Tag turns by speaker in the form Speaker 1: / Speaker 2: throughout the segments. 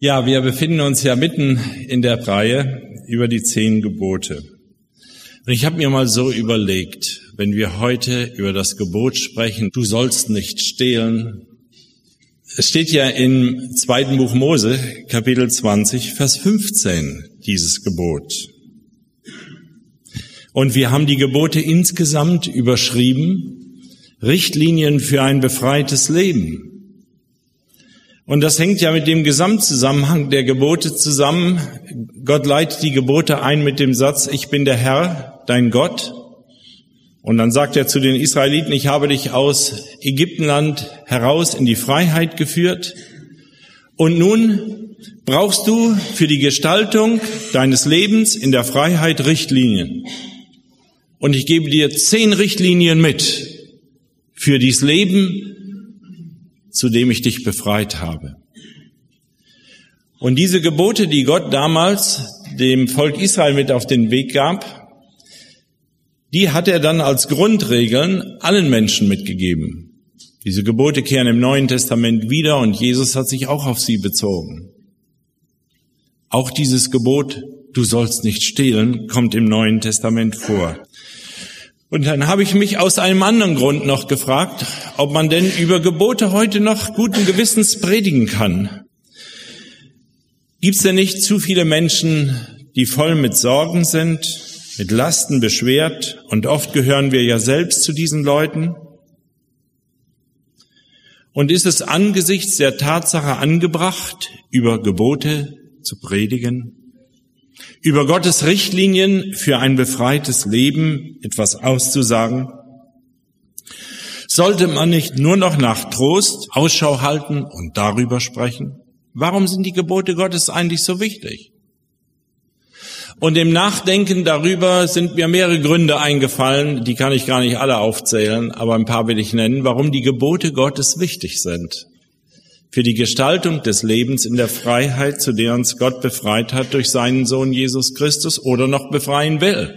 Speaker 1: Ja, wir befinden uns ja mitten in der Reihe über die 10 Gebote. Und ich habe mir mal so überlegt, wenn wir heute über das Gebot sprechen, du sollst nicht stehlen. Es steht ja im 2. Buch Mose, Kapitel 20, Vers 15, dieses Gebot. Und wir haben die Gebote insgesamt überschrieben, Richtlinien für ein befreites Leben. Und das hängt ja mit dem Gesamtzusammenhang der Gebote zusammen. Gott leitet die Gebote ein mit dem Satz, ich bin der Herr, dein Gott. Und dann sagt er zu den Israeliten, ich habe dich aus Ägyptenland heraus in die Freiheit geführt. Und nun brauchst du für die Gestaltung deines Lebens in der Freiheit Richtlinien. Und ich gebe dir 10 Richtlinien mit für dieses Leben, zu dem ich dich befreit habe. Und diese Gebote, die Gott damals dem Volk Israel mit auf den Weg gab, die hat er dann als Grundregeln allen Menschen mitgegeben. Diese Gebote kehren im Neuen Testament wieder und Jesus hat sich auch auf sie bezogen. Auch dieses Gebot, du sollst nicht stehlen, kommt im Neuen Testament vor. Und dann habe ich mich aus einem anderen Grund noch gefragt, ob man denn über Gebote heute noch guten Gewissens predigen kann. Gibt es denn nicht zu viele Menschen, die voll mit Sorgen sind, mit Lasten beschwert, und oft gehören wir ja selbst zu diesen Leuten? Und ist es angesichts der Tatsache angebracht, über Gebote zu predigen? Über Gottes Richtlinien für ein befreites Leben etwas auszusagen? Sollte man nicht nur noch nach Trost Ausschau halten und darüber sprechen? Warum sind die Gebote Gottes eigentlich so wichtig? Und im Nachdenken darüber sind mir mehrere Gründe eingefallen, die kann ich gar nicht alle aufzählen, aber ein paar will ich nennen, warum die Gebote Gottes wichtig sind. Für die Gestaltung des Lebens in der Freiheit, zu der uns Gott befreit hat durch seinen Sohn Jesus Christus oder noch befreien will.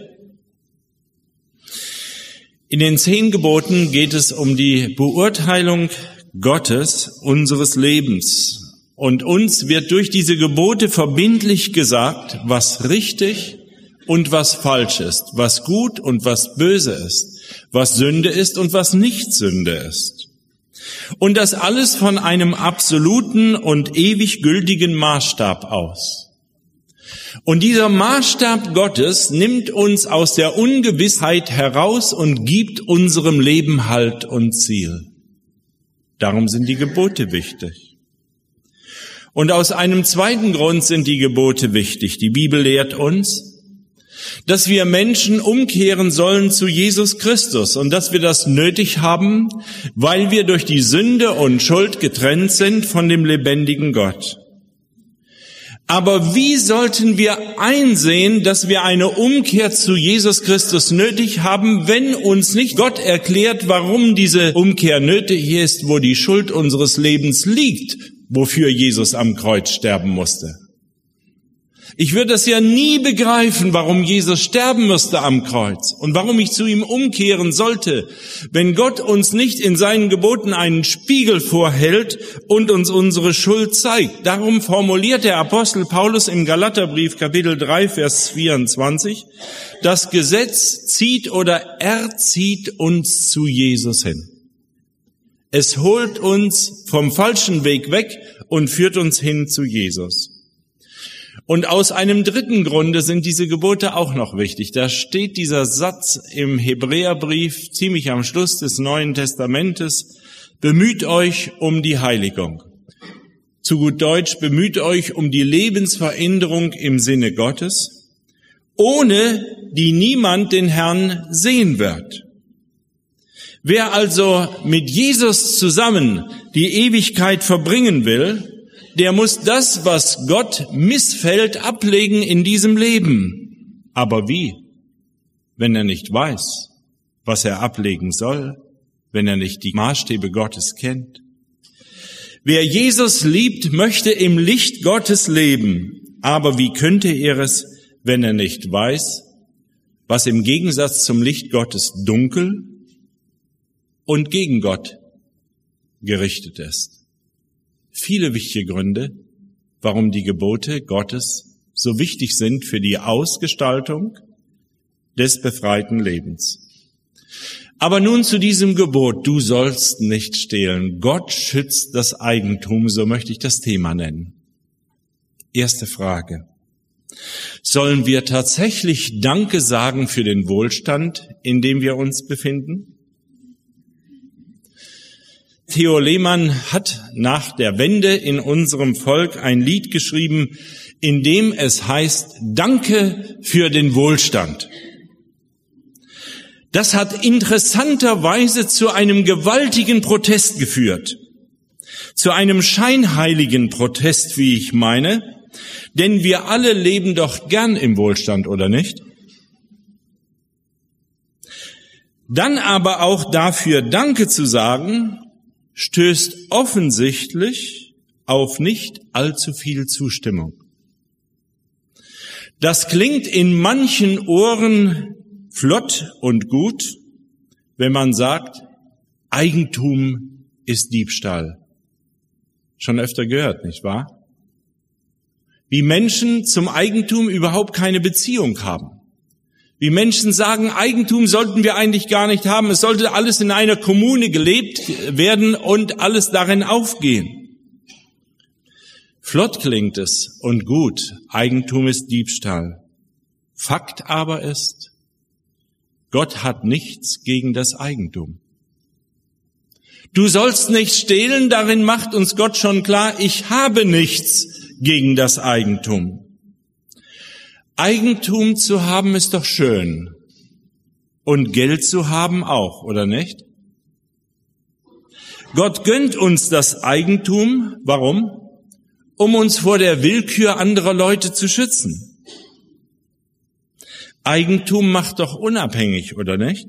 Speaker 1: In den 10 Geboten geht es um die Beurteilung Gottes unseres Lebens. Und uns wird durch diese Gebote verbindlich gesagt, was richtig und was falsch ist, was gut und was böse ist, was Sünde ist und was nicht Sünde ist. Und das alles von einem absoluten und ewig gültigen Maßstab aus. Und dieser Maßstab Gottes nimmt uns aus der Ungewissheit heraus und gibt unserem Leben Halt und Ziel. Darum sind die Gebote wichtig. Und aus einem zweiten Grund sind die Gebote wichtig. Die Bibel lehrt uns, dass wir Menschen umkehren sollen zu Jesus Christus und dass wir das nötig haben, weil wir durch die Sünde und Schuld getrennt sind von dem lebendigen Gott. Aber wie sollten wir einsehen, dass wir eine Umkehr zu Jesus Christus nötig haben, wenn uns nicht Gott erklärt, warum diese Umkehr nötig ist, wo die Schuld unseres Lebens liegt, wofür Jesus am Kreuz sterben musste? Ich würde das ja nie begreifen, warum Jesus sterben musste am Kreuz und warum ich zu ihm umkehren sollte, wenn Gott uns nicht in seinen Geboten einen Spiegel vorhält und uns unsere Schuld zeigt. Darum formuliert der Apostel Paulus im Galaterbrief Kapitel 3, Vers 24, das Gesetz zieht oder erzieht uns zu Jesus hin. Es holt uns vom falschen Weg weg und führt uns hin zu Jesus. Und aus einem dritten Grunde sind diese Gebote auch noch wichtig. Da steht dieser Satz im Hebräerbrief ziemlich am Schluss des Neuen Testamentes: Bemüht euch um die Heiligung. Zu gut Deutsch, bemüht euch um die Lebensveränderung im Sinne Gottes, ohne die niemand den Herrn sehen wird. Wer also mit Jesus zusammen die Ewigkeit verbringen will, der muss das, was Gott missfällt, ablegen in diesem Leben. Aber wie? Wenn er nicht weiß, was er ablegen soll, wenn er nicht die Maßstäbe Gottes kennt. Wer Jesus liebt, möchte im Licht Gottes leben. Aber wie könnte er es, wenn er nicht weiß, was im Gegensatz zum Licht Gottes dunkel und gegen Gott gerichtet ist? Viele wichtige Gründe, warum die Gebote Gottes so wichtig sind für die Ausgestaltung des befreiten Lebens. Aber nun zu diesem Gebot, du sollst nicht stehlen. Gott schützt das Eigentum, so möchte ich das Thema nennen. Erste Frage. Sollen wir tatsächlich Danke sagen für den Wohlstand, in dem wir uns befinden? Theo Lehmann hat nach der Wende in unserem Volk ein Lied geschrieben, in dem es heißt, Danke für den Wohlstand. Das hat interessanterweise zu einem gewaltigen Protest geführt. Zu einem scheinheiligen Protest, wie ich meine, denn wir alle leben doch gern im Wohlstand, oder nicht? Dann aber auch dafür Danke zu sagen, stößt offensichtlich auf nicht allzu viel Zustimmung. Das klingt in manchen Ohren flott und gut, wenn man sagt, Eigentum ist Diebstahl. Schon öfter gehört, nicht wahr? Wie Menschen zum Eigentum überhaupt keine Beziehung haben. Wie Menschen sagen, Eigentum sollten wir eigentlich gar nicht haben. Es sollte alles in einer Kommune gelebt werden und alles darin aufgehen. Flott klingt es und gut, Eigentum ist Diebstahl. Fakt aber ist, Gott hat nichts gegen das Eigentum. Du sollst nicht stehlen, darin macht uns Gott schon klar, ich habe nichts gegen das Eigentum. Eigentum zu haben ist doch schön. Und Geld zu haben auch, oder nicht? Gott gönnt uns das Eigentum. Warum? Um uns vor der Willkür anderer Leute zu schützen. Eigentum macht doch unabhängig, oder nicht?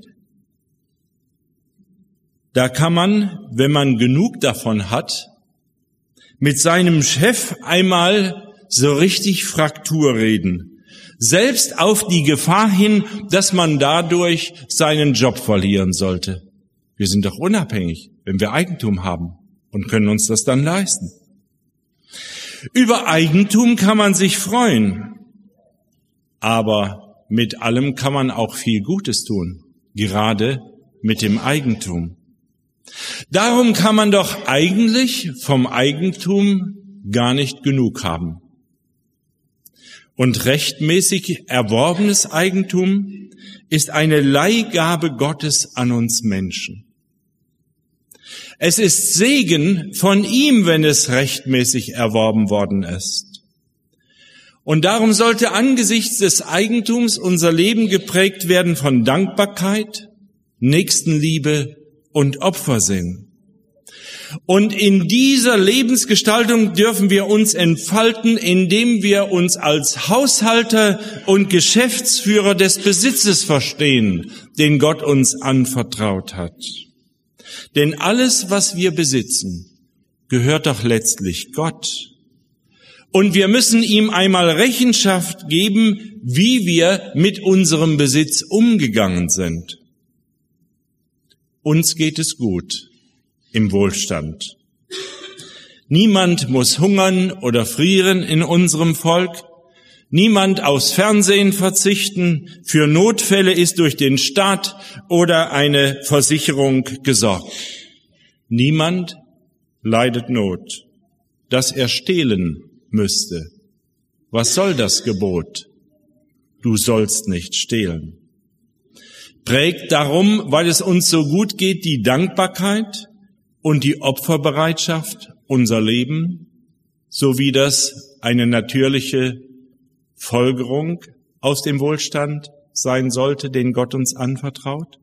Speaker 1: Da kann man, wenn man genug davon hat, mit seinem Chef einmal so richtig Fraktur reden. Selbst auf die Gefahr hin, dass man dadurch seinen Job verlieren sollte. Wir sind doch unabhängig, wenn wir Eigentum haben und können uns das dann leisten. Über Eigentum kann man sich freuen, aber mit allem kann man auch viel Gutes tun, gerade mit dem Eigentum. Darum kann man doch eigentlich vom Eigentum gar nicht genug haben. Und rechtmäßig erworbenes Eigentum ist eine Leihgabe Gottes an uns Menschen. Es ist Segen von ihm, wenn es rechtmäßig erworben worden ist. Und darum sollte angesichts des Eigentums unser Leben geprägt werden von Dankbarkeit, Nächstenliebe und Opfersinn. Und in dieser Lebensgestaltung dürfen wir uns entfalten, indem wir uns als Haushalter und Geschäftsführer des Besitzes verstehen, den Gott uns anvertraut hat. Denn alles, was wir besitzen, gehört doch letztlich Gott. Und wir müssen ihm einmal Rechenschaft geben, wie wir mit unserem Besitz umgegangen sind. Uns geht es gut im Wohlstand. Niemand muss hungern oder frieren in unserem Volk. Niemand aufs Fernsehen verzichten. Für Notfälle ist durch den Staat oder eine Versicherung gesorgt. Niemand leidet Not, dass er stehlen müsste. Was soll das Gebot? Du sollst nicht stehlen. Prägt darum, weil es uns so gut geht, die Dankbarkeit und die Opferbereitschaft unser Leben, sowie das eine natürliche Folgerung aus dem Wohlstand sein sollte, den Gott uns anvertraut.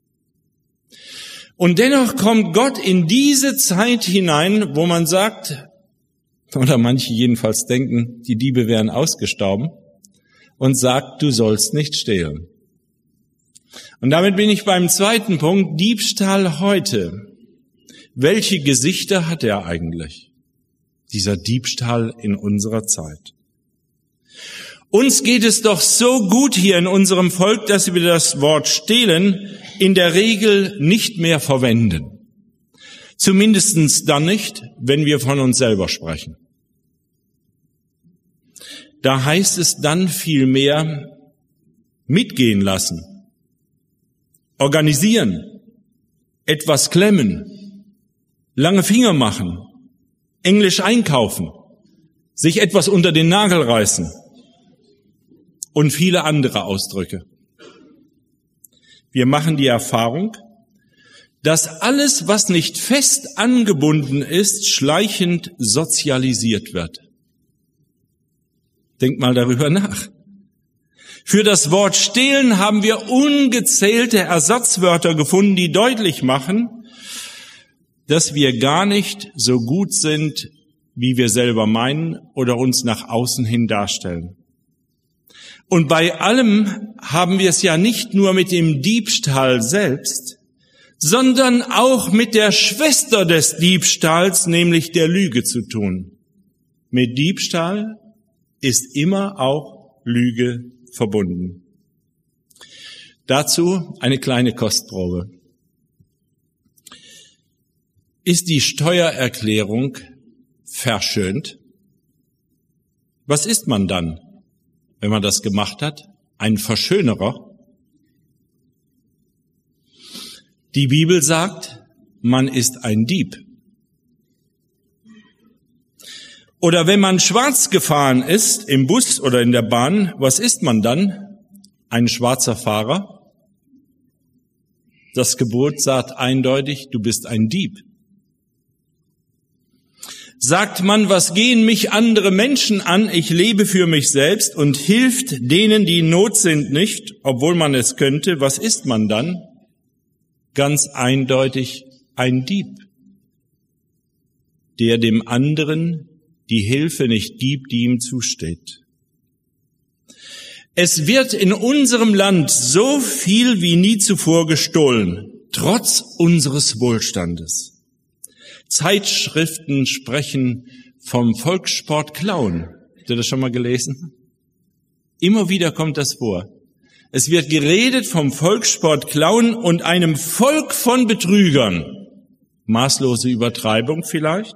Speaker 1: Und dennoch kommt Gott in diese Zeit hinein, wo man sagt, oder manche jedenfalls denken, die Diebe wären ausgestorben, und sagt, du sollst nicht stehlen. Und damit bin ich beim zweiten Punkt, Diebstahl heute. Welche Gesichter hat er eigentlich, dieser Diebstahl in unserer Zeit? Uns geht es doch so gut hier in unserem Volk, dass wir das Wort stehlen in der Regel nicht mehr verwenden. Zumindest dann nicht, wenn wir von uns selber sprechen. Da heißt es dann vielmehr mitgehen lassen, organisieren, etwas klemmen, lange Finger machen, Englisch einkaufen, sich etwas unter den Nagel reißen und viele andere Ausdrücke. Wir machen die Erfahrung, dass alles, was nicht fest angebunden ist, schleichend sozialisiert wird. Denk mal darüber nach. Für das Wort stehlen haben wir ungezählte Ersatzwörter gefunden, die deutlich machen, dass wir gar nicht so gut sind, wie wir selber meinen oder uns nach außen hin darstellen. Und bei allem haben wir es ja nicht nur mit dem Diebstahl selbst, sondern auch mit der Schwester des Diebstahls, nämlich der Lüge zu tun. Mit Diebstahl ist immer auch Lüge verbunden. Dazu eine kleine Kostprobe. Ist die Steuererklärung verschönt? Was ist man dann, wenn man das gemacht hat? Ein Verschönerer? Die Bibel sagt, man ist ein Dieb. Oder wenn man schwarz gefahren ist, im Bus oder in der Bahn, was ist man dann? Ein schwarzer Fahrer? Das Gebot sagt eindeutig, du bist ein Dieb. Sagt man, was gehen mich andere Menschen an, ich lebe für mich selbst und hilft denen, die in Not sind, nicht, obwohl man es könnte, was ist man dann? Ganz eindeutig ein Dieb, der dem anderen die Hilfe nicht gibt, die ihm zusteht. Es wird in unserem Land so viel wie nie zuvor gestohlen, trotz unseres Wohlstandes. Zeitschriften sprechen vom Volkssport Klauen. Habt ihr das schon mal gelesen? Immer wieder kommt das vor. Es wird geredet vom Volkssport Klauen und einem Volk von Betrügern. Maßlose Übertreibung vielleicht?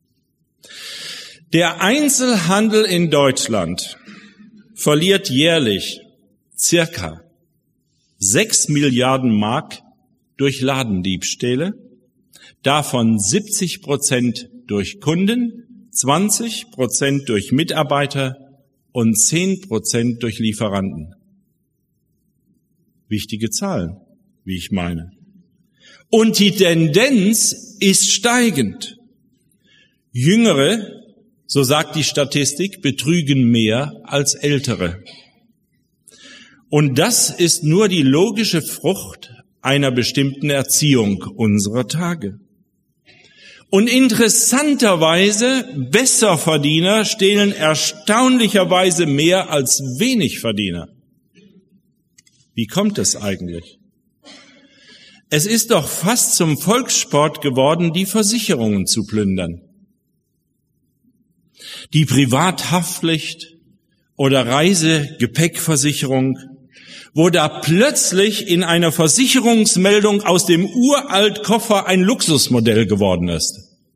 Speaker 1: Der Einzelhandel in Deutschland verliert jährlich circa 6 Milliarden Mark durch Ladendiebstähle, davon 70% durch Kunden, 20% durch Mitarbeiter und 10% durch Lieferanten. Wichtige Zahlen, wie ich meine. Und die Tendenz ist steigend. Jüngere, so sagt die Statistik, betrügen mehr als Ältere. Und das ist nur die logische Frucht einer bestimmten Erziehung unserer Tage. Und interessanterweise, Besserverdiener stehlen erstaunlicherweise mehr als Wenigverdiener. Wie kommt es eigentlich? Es ist doch fast zum Volkssport geworden, die Versicherungen zu plündern. Die Privathaftpflicht oder Reisegepäckversicherung, wo da plötzlich in einer Versicherungsmeldung aus dem Uraltkoffer ein Luxusmodell geworden ist.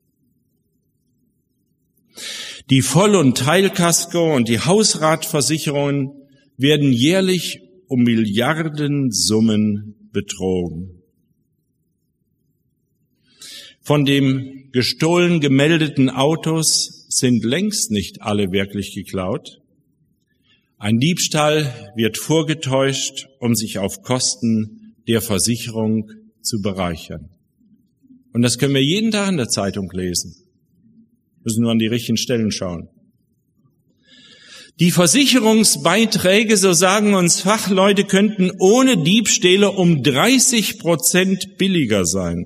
Speaker 1: Die Voll- und Teilkasko und die Hausratversicherungen werden jährlich um Milliardensummen betrogen. Von dem gestohlen gemeldeten Autos sind längst nicht alle wirklich geklaut. Ein Diebstahl wird vorgetäuscht, um sich auf Kosten der Versicherung zu bereichern. Und das können wir jeden Tag in der Zeitung lesen. Müssen nur an die richtigen Stellen schauen. Die Versicherungsbeiträge, so sagen uns Fachleute, könnten ohne Diebstähle um 30% billiger sein.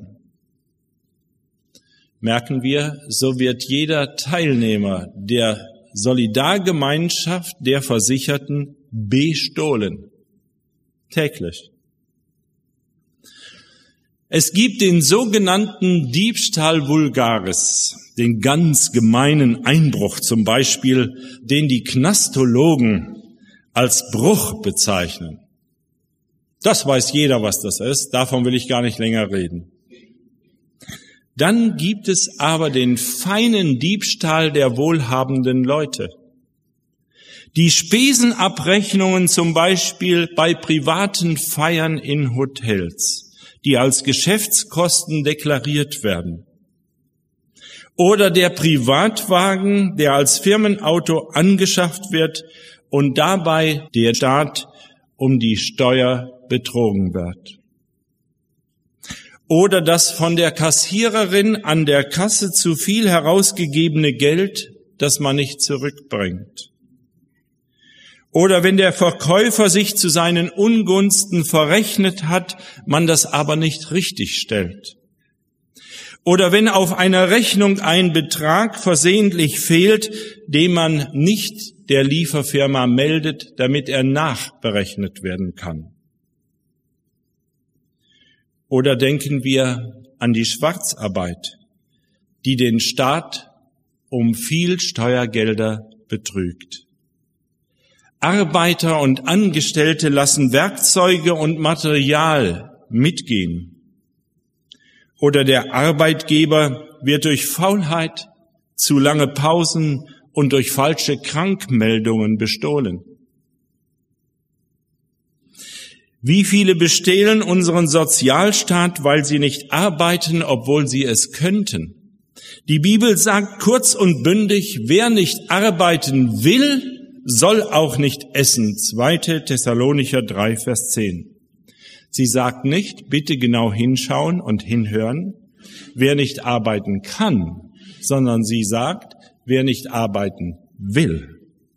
Speaker 1: Merken wir, so wird jeder Teilnehmer der Solidargemeinschaft der Versicherten bestohlen. Täglich. Es gibt den sogenannten Diebstahl vulgaris, den ganz gemeinen Einbruch zum Beispiel, den die Knastologen als Bruch bezeichnen. Das weiß jeder, was das ist, davon will ich gar nicht länger reden. Dann gibt es aber den feinen Diebstahl der wohlhabenden Leute. Die Spesenabrechnungen zum Beispiel bei privaten Feiern in Hotels, die als Geschäftskosten deklariert werden. Oder der Privatwagen, der als Firmenauto angeschafft wird und dabei der Staat um die Steuer betrogen wird. Oder das von der Kassiererin an der Kasse zu viel herausgegebene Geld, das man nicht zurückbringt. Oder wenn der Verkäufer sich zu seinen Ungunsten verrechnet hat, man das aber nicht richtig stellt. Oder wenn auf einer Rechnung ein Betrag versehentlich fehlt, den man nicht der Lieferfirma meldet, damit er nachberechnet werden kann. Oder denken wir an die Schwarzarbeit, die den Staat um viel Steuergelder betrügt. Arbeiter und Angestellte lassen Werkzeuge und Material mitgehen. Oder der Arbeitgeber wird durch Faulheit, zu lange Pausen und durch falsche Krankmeldungen bestohlen. Wie viele bestehlen unseren Sozialstaat, weil sie nicht arbeiten, obwohl sie es könnten? Die Bibel sagt kurz und bündig, wer nicht arbeiten will, soll auch nicht essen. 2. Thessalonicher 3, Vers 10. Sie sagt nicht, bitte genau hinschauen und hinhören, wer nicht arbeiten kann, sondern sie sagt, wer nicht arbeiten will.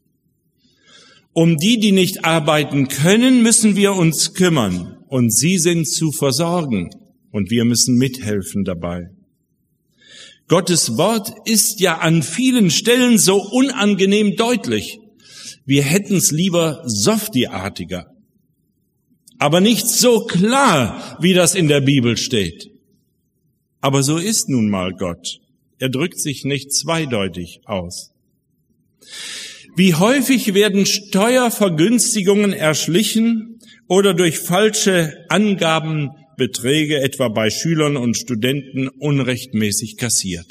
Speaker 1: Um die nicht arbeiten können, müssen wir uns kümmern und sie sind zu versorgen und wir müssen mithelfen dabei. Gottes Wort ist ja an vielen Stellen so unangenehm deutlich. Wir hätten's lieber softie-artiger, aber nicht so klar, wie das in der Bibel steht. Aber so ist nun mal Gott. Er drückt sich nicht zweideutig aus. Wie häufig werden Steuervergünstigungen erschlichen oder durch falsche Angaben Beträge, etwa bei Schülern und Studenten, unrechtmäßig kassiert.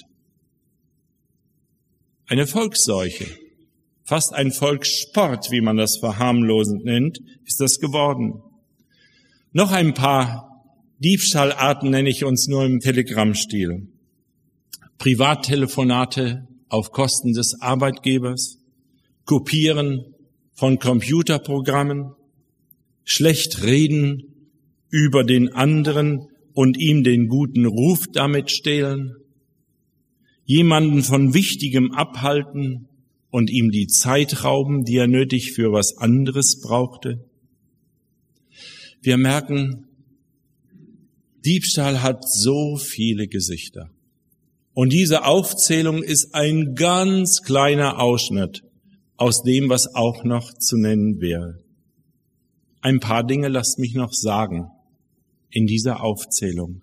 Speaker 1: Eine Volksseuche, fast ein Volkssport, wie man das verharmlosend nennt, ist das geworden. Noch ein paar Diebstahlarten nenne ich uns nur im Telegrammstil. Privattelefonate auf Kosten des Arbeitgebers, Kopieren von Computerprogrammen, schlecht reden über den anderen und ihm den guten Ruf damit stehlen, jemanden von Wichtigem abhalten und ihm die Zeit rauben, die er nötig für was anderes brauchte. Wir merken, Diebstahl hat so viele Gesichter. Und diese Aufzählung ist ein ganz kleiner Ausschnitt aus dem, was auch noch zu nennen wäre. Ein paar Dinge lasst mich noch sagen in dieser Aufzählung.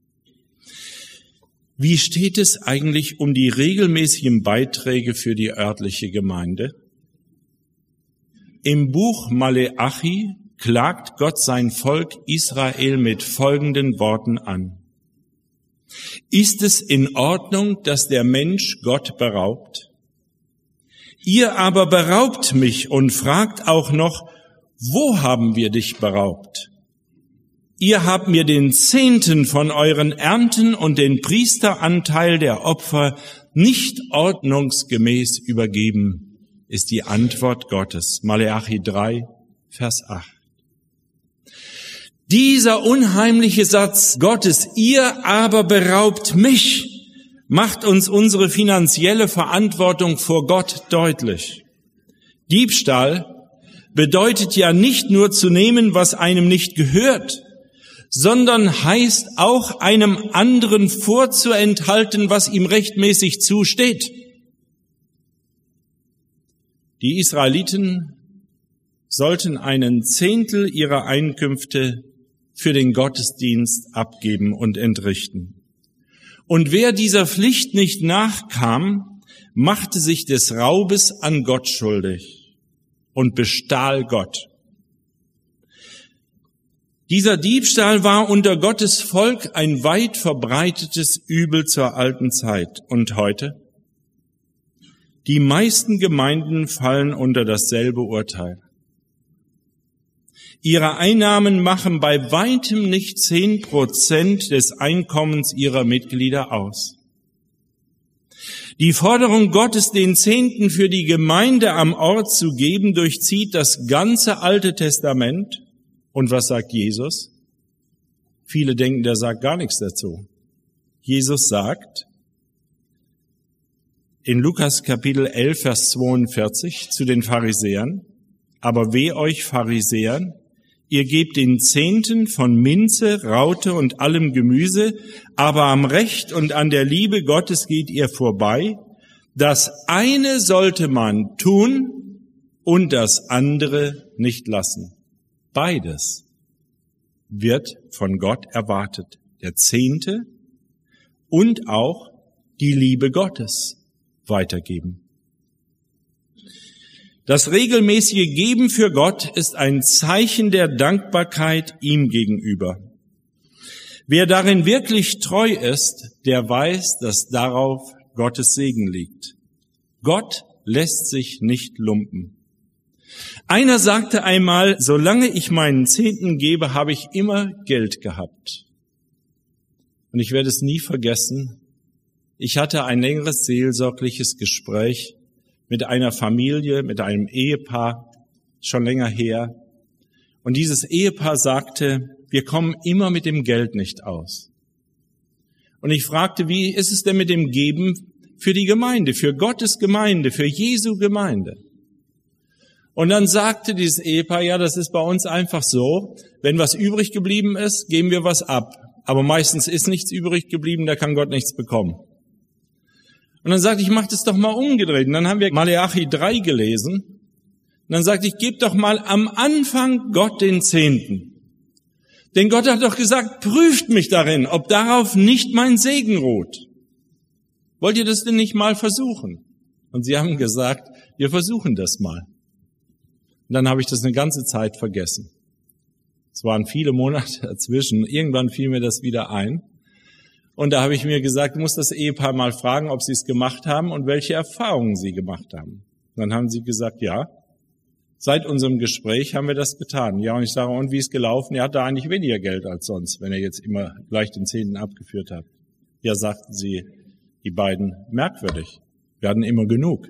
Speaker 1: Wie steht es eigentlich um die regelmäßigen Beiträge für die örtliche Gemeinde? Im Buch Maleachi klagt Gott sein Volk Israel mit folgenden Worten an. Ist es in Ordnung, dass der Mensch Gott beraubt? Ihr aber beraubt mich und fragt auch noch, wo haben wir dich beraubt? Ihr habt mir den Zehnten von euren Ernten und den Priesteranteil der Opfer nicht ordnungsgemäß übergeben, ist die Antwort Gottes. Maleachi 3, Vers 8. Dieser unheimliche Satz Gottes, ihr aber beraubt mich, macht uns unsere finanzielle Verantwortung vor Gott deutlich. Diebstahl bedeutet ja nicht nur zu nehmen, was einem nicht gehört, sondern heißt auch einem anderen vorzuenthalten, was ihm rechtmäßig zusteht. Die Israeliten sollten einen Zehntel ihrer Einkünfte für den Gottesdienst abgeben und entrichten. Und wer dieser Pflicht nicht nachkam, machte sich des Raubes an Gott schuldig und bestahl Gott. Dieser Diebstahl war unter Gottes Volk ein weit verbreitetes Übel zur alten Zeit. Und heute? Die meisten Gemeinden fallen unter dasselbe Urteil. Ihre Einnahmen machen bei weitem nicht 10% des Einkommens ihrer Mitglieder aus. Die Forderung Gottes, den Zehnten für die Gemeinde am Ort zu geben, durchzieht das ganze Alte Testament. Und was sagt Jesus? Viele denken, der sagt gar nichts dazu. Jesus sagt in Lukas Kapitel 11, Vers 42 zu den Pharisäern: Aber weh euch Pharisäern, ihr gebt den Zehnten von Minze, Raute und allem Gemüse, aber am Recht und an der Liebe Gottes geht ihr vorbei. Das eine sollte man tun und das andere nicht lassen. Beides wird von Gott erwartet. Der Zehnte und auch die Liebe Gottes weitergeben. Das regelmäßige Geben für Gott ist ein Zeichen der Dankbarkeit ihm gegenüber. Wer darin wirklich treu ist, der weiß, dass darauf Gottes Segen liegt. Gott lässt sich nicht lumpen. Einer sagte einmal: Solange ich meinen Zehnten gebe, habe ich immer Geld gehabt. Und ich werde es nie vergessen. Ich hatte ein längeres seelsorgliches Gespräch mit einer Familie, mit einem Ehepaar, schon länger her. Und dieses Ehepaar sagte: Wir kommen immer mit dem Geld nicht aus. Und ich fragte: Wie ist es denn mit dem Geben für die Gemeinde, für Gottes Gemeinde, für Jesu Gemeinde? Und dann sagte dieses Ehepaar: Ja, das ist bei uns einfach so, wenn was übrig geblieben ist, geben wir was ab. Aber meistens ist nichts übrig geblieben, da kann Gott nichts bekommen. Und dann sagte ich: Mach das doch mal umgedreht. Und dann haben wir Maleachi 3 gelesen. Und dann sagte ich: Gebt doch mal am Anfang Gott den Zehnten. Denn Gott hat doch gesagt: Prüft mich darin, ob darauf nicht mein Segen ruht. Wollt ihr das denn nicht mal versuchen? Und sie haben gesagt: Wir versuchen das mal. Und dann habe ich das eine ganze Zeit vergessen. Es waren viele Monate dazwischen. Irgendwann fiel mir das wieder ein. Und da habe ich mir gesagt, ich muss das Ehepaar mal fragen, ob sie es gemacht haben und welche Erfahrungen sie gemacht haben. Dann haben sie gesagt: Ja, seit unserem Gespräch haben wir das getan. Ja, und ich sage: Und wie ist gelaufen? Er hatte eigentlich weniger Geld als sonst, wenn er jetzt immer gleich den Zehnten abgeführt hat. Ja, sagten sie, die beiden: Merkwürdig. Wir hatten immer genug.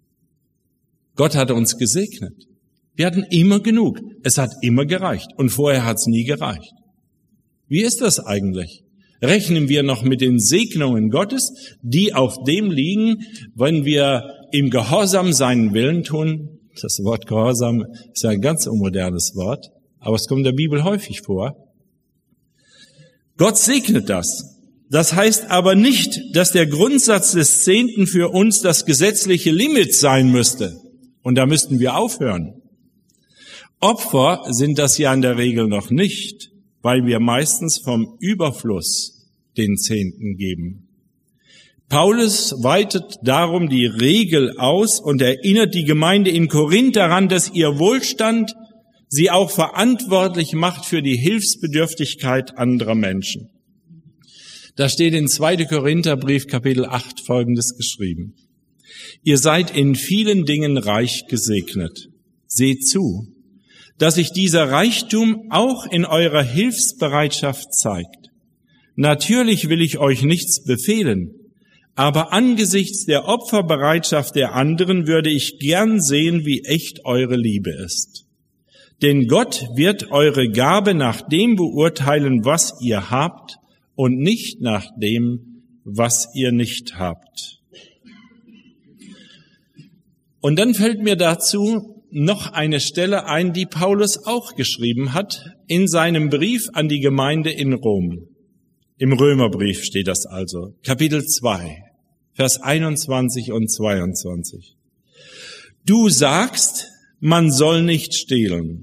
Speaker 1: Gott hatte uns gesegnet. Wir hatten immer genug. Es hat immer gereicht. Und vorher hat es nie gereicht. Wie ist das eigentlich? Rechnen wir noch mit den Segnungen Gottes, die auf dem liegen, wenn wir im Gehorsam seinen Willen tun? Das Wort Gehorsam ist ja ein ganz unmodernes Wort, aber es kommt in der Bibel häufig vor. Gott segnet das. Das heißt aber nicht, dass der Grundsatz des Zehnten für uns das gesetzliche Limit sein müsste. Und da müssten wir aufhören. Opfer sind das ja in der Regel noch nicht, weil wir meistens vom Überfluss den Zehnten geben. Paulus weitet darum die Regel aus und erinnert die Gemeinde in Korinth daran, dass ihr Wohlstand sie auch verantwortlich macht für die Hilfsbedürftigkeit anderer Menschen. Da steht in 2. Korintherbrief Kapitel 8 Folgendes geschrieben: Ihr seid in vielen Dingen reich gesegnet. Seht zu, dass sich dieser Reichtum auch in eurer Hilfsbereitschaft zeigt. Natürlich will ich euch nichts befehlen, aber angesichts der Opferbereitschaft der anderen würde ich gern sehen, wie echt eure Liebe ist. Denn Gott wird eure Gabe nach dem beurteilen, was ihr habt, und nicht nach dem, was ihr nicht habt. Und dann fällt mir dazu noch eine Stelle ein, die Paulus auch geschrieben hat in seinem Brief an die Gemeinde in Rom. Im Römerbrief steht das also, Kapitel 2, Vers 21 und 22. Du sagst, man soll nicht stehlen,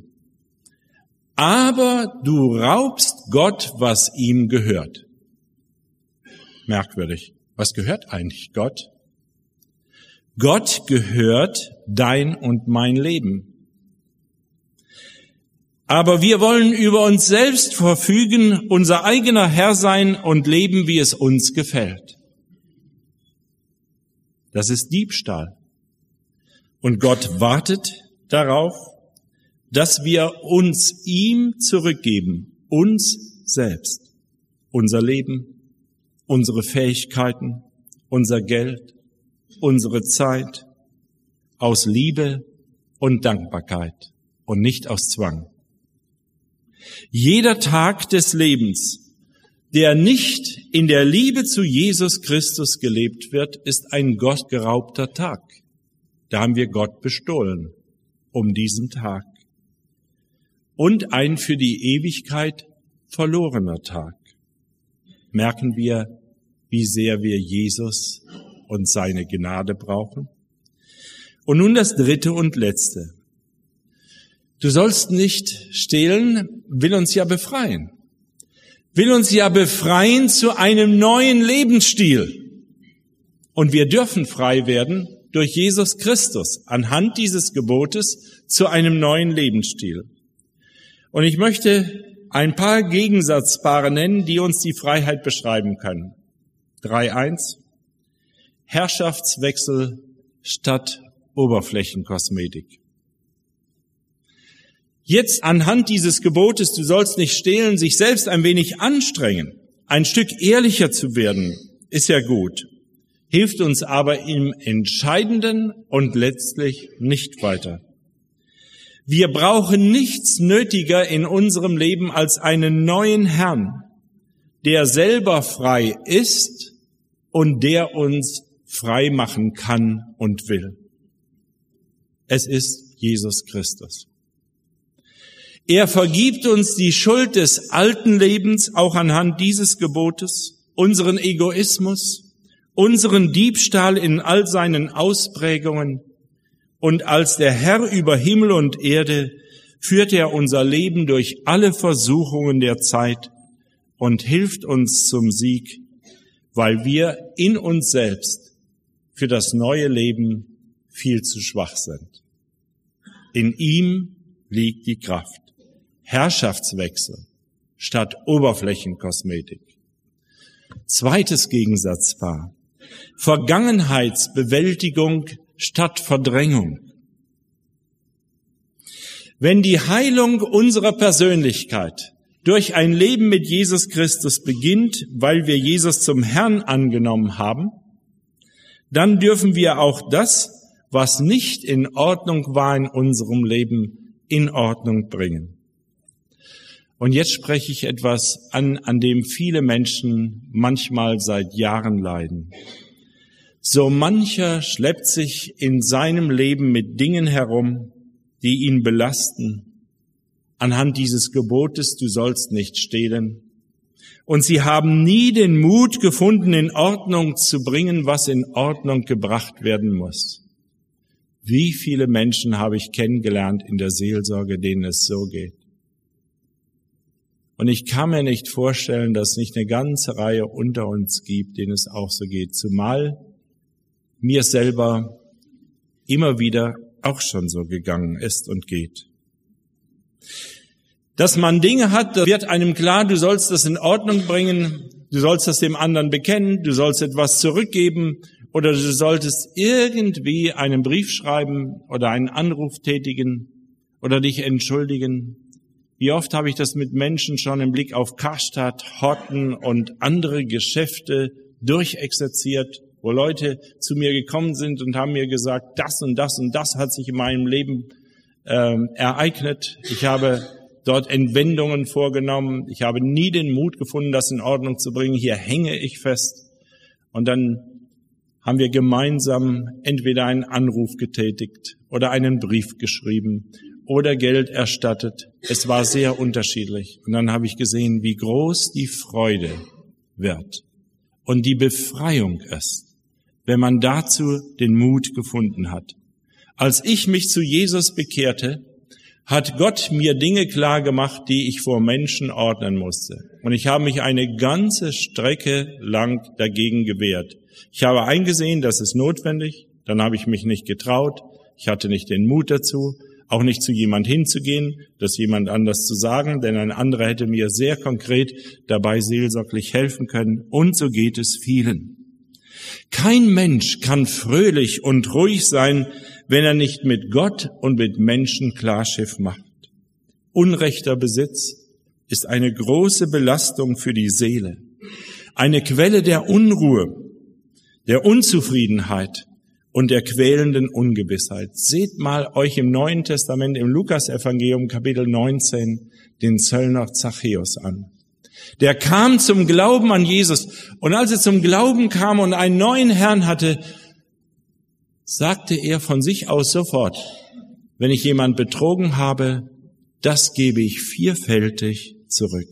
Speaker 1: aber du raubst Gott, was ihm gehört. Merkwürdig. Was gehört eigentlich Gott? Gott gehört dein und mein Leben. Aber wir wollen über uns selbst verfügen, unser eigener Herr sein und leben, wie es uns gefällt. Das ist Diebstahl. Und Gott wartet darauf, dass wir uns ihm zurückgeben, uns selbst, unser Leben, unsere Fähigkeiten, unser Geld, unsere Zeit, aus Liebe und Dankbarkeit und nicht aus Zwang. Jeder Tag des Lebens, der nicht in der Liebe zu Jesus Christus gelebt wird, ist ein gottgeraubter Tag. Da haben wir Gott bestohlen um diesen Tag. Und ein für die Ewigkeit verlorener Tag. Merken wir, wie sehr wir Jesus und seine Gnade brauchen? Und nun das dritte und letzte. Du sollst nicht stehlen, will uns ja befreien. Will uns ja befreien zu einem neuen Lebensstil. Und wir dürfen frei werden durch Jesus Christus anhand dieses Gebotes zu einem neuen Lebensstil. Und ich möchte ein paar Gegensatzpaare nennen, die uns die Freiheit beschreiben können. 3.1. Herrschaftswechsel statt Oberflächenkosmetik. Jetzt anhand dieses Gebotes, du sollst nicht stehlen, sich selbst ein wenig anstrengen, ein Stück ehrlicher zu werden, ist ja gut, hilft uns aber im Entscheidenden und letztlich nicht weiter. Wir brauchen nichts nötiger in unserem Leben als einen neuen Herrn, der selber frei ist und der uns frei machen kann und will. Es ist Jesus Christus. Er vergibt uns die Schuld des alten Lebens auch anhand dieses Gebotes, unseren Egoismus, unseren Diebstahl in all seinen Ausprägungen. Und als der Herr über Himmel und Erde führt er unser Leben durch alle Versuchungen der Zeit und hilft uns zum Sieg, weil wir in uns selbst für das neue Leben viel zu schwach sind. In ihm liegt die Kraft. Herrschaftswechsel statt Oberflächenkosmetik. Zweites Gegensatzpaar. Vergangenheitsbewältigung statt Verdrängung. Wenn die Heilung unserer Persönlichkeit durch ein Leben mit Jesus Christus beginnt, weil wir Jesus zum Herrn angenommen haben, dann dürfen wir auch das, was nicht in Ordnung war in unserem Leben, in Ordnung bringen. Und jetzt spreche ich etwas an dem viele Menschen manchmal seit Jahren leiden. So mancher schleppt sich in seinem Leben mit Dingen herum, die ihn belasten, anhand dieses Gebotes, du sollst nicht stehlen. Und sie haben nie den Mut gefunden, in Ordnung zu bringen, was in Ordnung gebracht werden muss. Wie viele Menschen habe ich kennengelernt in der Seelsorge, denen es so geht. Und ich kann mir nicht vorstellen, dass es nicht eine ganze Reihe unter uns gibt, denen es auch so geht. Zumal mir selber immer wieder auch schon so gegangen ist und geht. Dass man Dinge hat, da wird einem klar, du sollst das in Ordnung bringen, du sollst das dem anderen bekennen, du sollst etwas zurückgeben oder du solltest irgendwie einen Brief schreiben oder einen Anruf tätigen oder dich entschuldigen. Wie oft habe ich das mit Menschen schon im Blick auf Karstadt, Horten und andere Geschäfte durchexerziert, wo Leute zu mir gekommen sind und haben mir gesagt, das und das und das hat sich in meinem Leben ereignet. Ich habe dort Entwendungen vorgenommen. Ich habe nie den Mut gefunden, das in Ordnung zu bringen. Hier hänge ich fest. Und dann haben wir gemeinsam entweder einen Anruf getätigt oder einen Brief geschrieben oder Geld erstattet. Es war sehr unterschiedlich. Und dann habe ich gesehen, wie groß die Freude wird und die Befreiung ist, wenn man dazu den Mut gefunden hat. Als ich mich zu Jesus bekehrte, hat Gott mir Dinge klar gemacht, die ich vor Menschen ordnen musste. Und ich habe mich eine ganze Strecke lang dagegen gewehrt. Ich habe eingesehen, das ist notwendig, dann habe ich mich nicht getraut, ich hatte nicht den Mut dazu, auch nicht zu jemand hinzugehen, das jemand anders zu sagen, denn ein anderer hätte mir sehr konkret dabei seelsorglich helfen können. Und so geht es vielen. Kein Mensch kann fröhlich und ruhig sein, wenn er nicht mit Gott und mit Menschen Klarschiff macht. Unrechter Besitz ist eine große Belastung für die Seele, eine Quelle der Unruhe, der Unzufriedenheit und der quälenden Ungewissheit. Seht mal euch im Neuen Testament, im Lukas-Evangelium, Kapitel 19, den Zöllner Zachäus an. Der kam zum Glauben an Jesus, und als er zum Glauben kam und einen neuen Herrn hatte, sagte er von sich aus sofort: Wenn ich jemand betrogen habe, das gebe ich vierfältig zurück.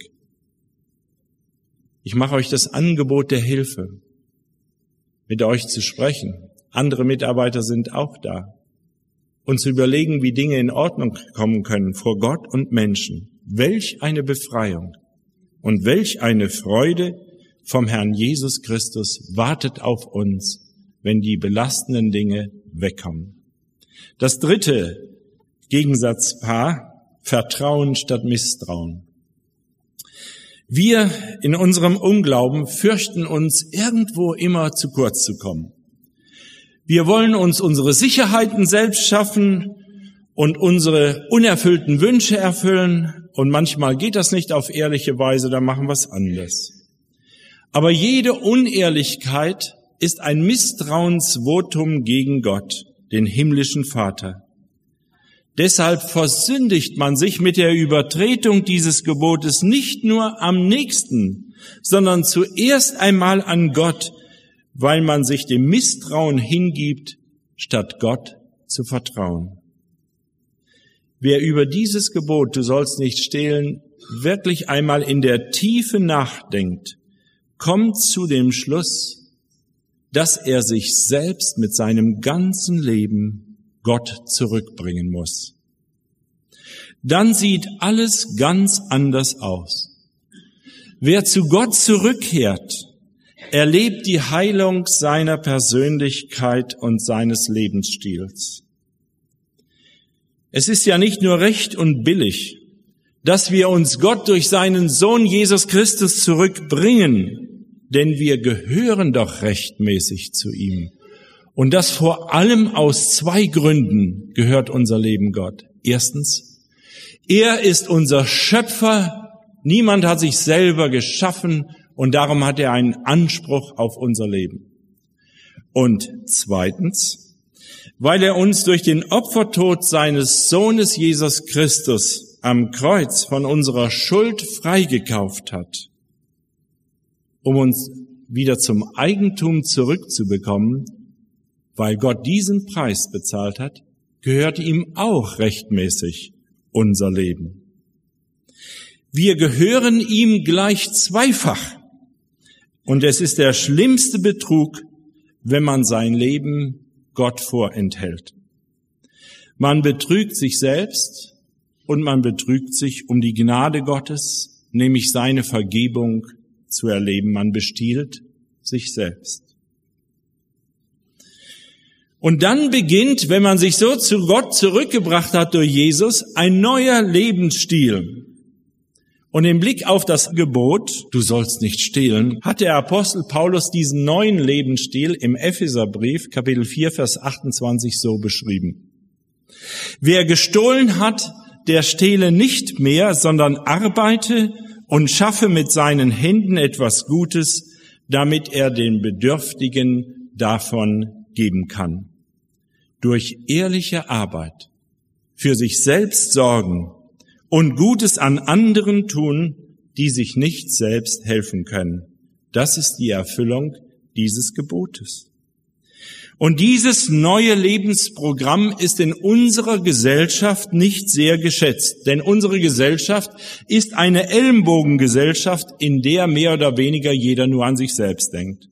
Speaker 1: Ich mache euch das Angebot der Hilfe, mit euch zu sprechen. Andere Mitarbeiter sind auch da. Und zu überlegen, wie Dinge in Ordnung kommen können vor Gott und Menschen. Welch eine Befreiung und welch eine Freude vom Herrn Jesus Christus wartet auf uns, wenn die belastenden Dinge wegkommen. Das dritte Gegensatzpaar: Vertrauen statt Misstrauen. Wir in unserem Unglauben fürchten uns, irgendwo immer zu kurz zu kommen. Wir wollen uns unsere Sicherheiten selbst schaffen und unsere unerfüllten Wünsche erfüllen, und manchmal geht das nicht auf ehrliche Weise, dann machen wir es anders. Aber jede Unehrlichkeit ist ein Misstrauensvotum gegen Gott, den himmlischen Vater. Deshalb versündigt man sich mit der Übertretung dieses Gebotes nicht nur am Nächsten, sondern zuerst einmal an Gott, weil man sich dem Misstrauen hingibt, statt Gott zu vertrauen. Wer über dieses Gebot, du sollst nicht stehlen, wirklich einmal in der Tiefe nachdenkt, kommt zu dem Schluss, dass er sich selbst mit seinem ganzen Leben Gott zurückbringen muss. Dann sieht alles ganz anders aus. Wer zu Gott zurückkehrt, erlebt die Heilung seiner Persönlichkeit und seines Lebensstils. Es ist ja nicht nur recht und billig, dass wir uns Gott durch seinen Sohn Jesus Christus zurückbringen, denn wir gehören doch rechtmäßig zu ihm. Und das vor allem aus zwei Gründen gehört unser Leben Gott. Erstens, er ist unser Schöpfer. Niemand hat sich selber geschaffen, und darum hat er einen Anspruch auf unser Leben. Und zweitens, weil er uns durch den Opfertod seines Sohnes Jesus Christus am Kreuz von unserer Schuld freigekauft hat, um uns wieder zum Eigentum zurückzubekommen, weil Gott diesen Preis bezahlt hat, gehört ihm auch rechtmäßig unser Leben. Wir gehören ihm gleich zweifach. Und es ist der schlimmste Betrug, wenn man sein Leben Gott vorenthält. Man betrügt sich selbst und man betrügt sich, um die Gnade Gottes, nämlich seine Vergebung, zu erleben. Man bestiehlt sich selbst. Und dann beginnt, wenn man sich so zu Gott zurückgebracht hat durch Jesus, ein neuer Lebensstil. Und im Blick auf das Gebot, du sollst nicht stehlen, hat der Apostel Paulus diesen neuen Lebensstil im Epheserbrief, Kapitel 4, Vers 28 so beschrieben. Wer gestohlen hat, der stehle nicht mehr, sondern arbeite und schaffe mit seinen Händen etwas Gutes, damit er den Bedürftigen davon geben kann. Durch ehrliche Arbeit, für sich selbst sorgen und Gutes an anderen tun, die sich nicht selbst helfen können. Das ist die Erfüllung dieses Gebotes. Und dieses neue Lebensprogramm ist in unserer Gesellschaft nicht sehr geschätzt, denn unsere Gesellschaft ist eine Ellenbogengesellschaft, in der mehr oder weniger jeder nur an sich selbst denkt.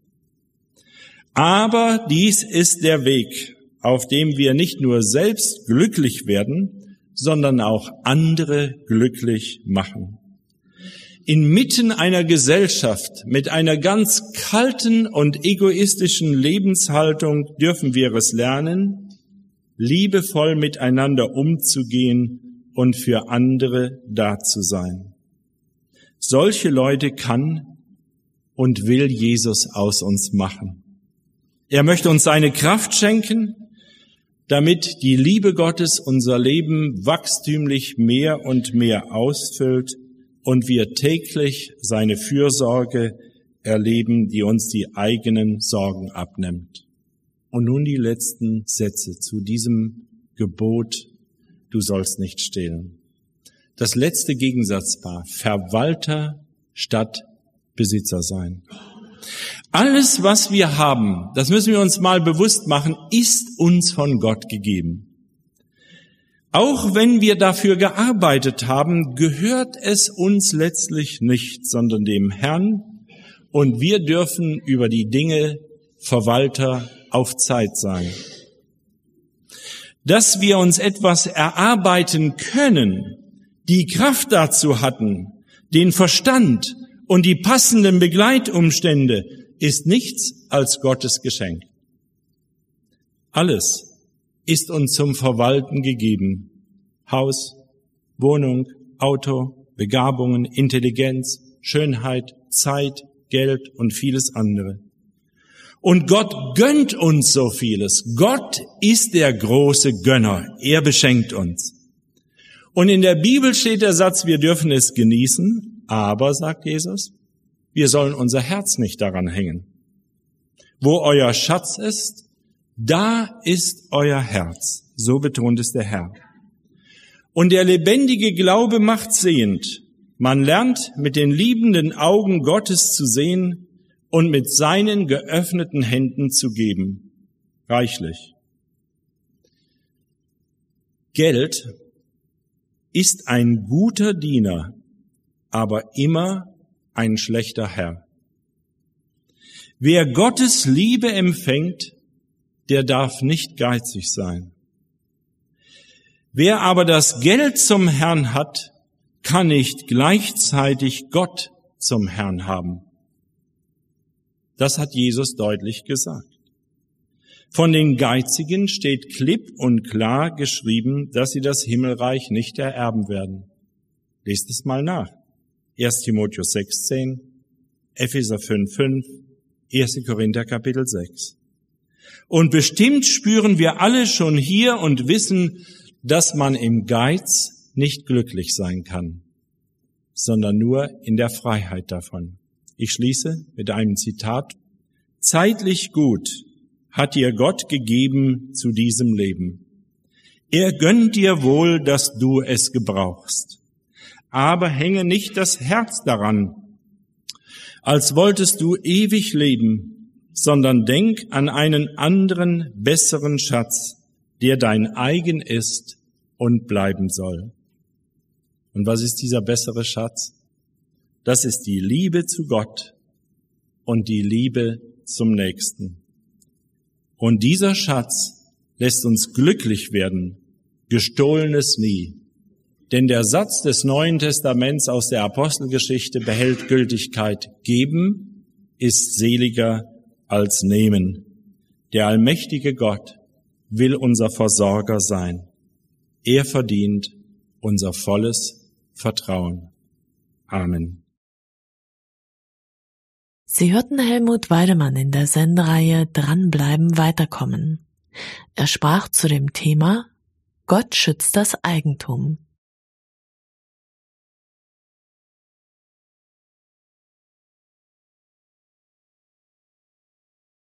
Speaker 1: Aber dies ist der Weg, auf dem wir nicht nur selbst glücklich werden, sondern auch andere glücklich machen. Inmitten einer Gesellschaft mit einer ganz kalten und egoistischen Lebenshaltung dürfen wir es lernen, liebevoll miteinander umzugehen und für andere da zu sein. Solche Leute kann und will Jesus aus uns machen. Er möchte uns seine Kraft schenken damit die Liebe Gottes unser Leben wachstümlich mehr und mehr ausfüllt und wir täglich seine Fürsorge erleben, die uns die eigenen Sorgen abnimmt. Und nun die letzten Sätze zu diesem Gebot, du sollst nicht stehlen. Das letzte Gegensatzpaar, Verwalter statt Besitzer sein. Alles, was wir haben, das müssen wir uns mal bewusst machen, ist uns von Gott gegeben. Auch wenn wir dafür gearbeitet haben, gehört es uns letztlich nicht, sondern dem Herrn, und wir dürfen über die Dinge Verwalter auf Zeit sein. Dass wir uns etwas erarbeiten können, die Kraft dazu hatten, den Verstand und die passenden Begleitumstände, ist nichts als Gottes Geschenk. Alles ist uns zum Verwalten gegeben. Haus, Wohnung, Auto, Begabungen, Intelligenz, Schönheit, Zeit, Geld und vieles andere. Und Gott gönnt uns so vieles. Gott ist der große Gönner. Er beschenkt uns. Und in der Bibel steht der Satz, wir dürfen es genießen, aber, sagt Jesus, wir sollen unser Herz nicht daran hängen. Wo euer Schatz ist, da ist euer Herz. So betont es der Herr. Und der lebendige Glaube macht sehend. Man lernt, mit den liebenden Augen Gottes zu sehen und mit seinen geöffneten Händen zu geben. Reichlich. Geld ist ein guter Diener, aber immer ein schlechter Herr. Wer Gottes Liebe empfängt, der darf nicht geizig sein. Wer aber das Geld zum Herrn hat, kann nicht gleichzeitig Gott zum Herrn haben. Das hat Jesus deutlich gesagt. Von den Geizigen steht klipp und klar geschrieben, dass sie das Himmelreich nicht ererben werden. Lest es mal nach. 1. Timotheus 6,10, Epheser 5,5, 1. Korinther Kapitel 6. Und bestimmt spüren wir alle schon hier und wissen, dass man im Geiz nicht glücklich sein kann, sondern nur in der Freiheit davon. Ich schließe mit einem Zitat. Zeitlich gut hat dir Gott gegeben zu diesem Leben. Er gönnt dir wohl, dass du es gebrauchst. Aber hänge nicht das Herz daran, als wolltest du ewig leben, sondern denk an einen anderen, besseren Schatz, der dein eigen ist und bleiben soll. Und was ist dieser bessere Schatz? Das ist die Liebe zu Gott und die Liebe zum Nächsten. Und dieser Schatz lässt uns glücklich werden, gestohlenes nie. Denn der Satz des Neuen Testaments aus der Apostelgeschichte behält Gültigkeit. Geben ist seliger als nehmen. Der allmächtige Gott will unser Versorger sein. Er verdient unser volles Vertrauen. Amen.
Speaker 2: Sie hörten Helmut Weidemann in der Sendereihe Dranbleiben, weiterkommen. Er sprach zu dem Thema Gott schützt das Eigentum.